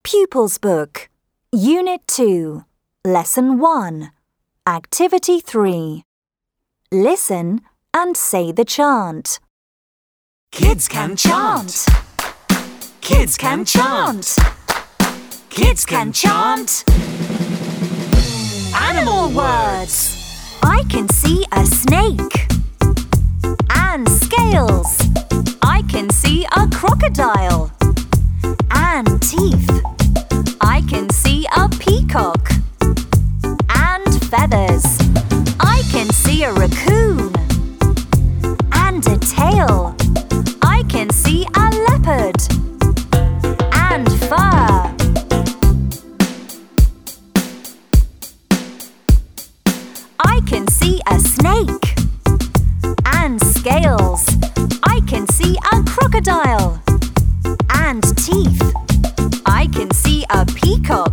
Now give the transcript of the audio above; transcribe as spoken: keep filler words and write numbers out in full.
Pupils Book, Unit two, Lesson one, Activity three. Listen and say the chant. Kids can chant. Kids can chant. Kids can chant. Animal words. I can see a snake and scales. I can see a crocodile and teeth. I can see a peacock and feathers. I can see a raccoon and a tail. I can see a leopard and fur. I can see a snake and scales. I can see a crocodile and teeth. I can see a peacock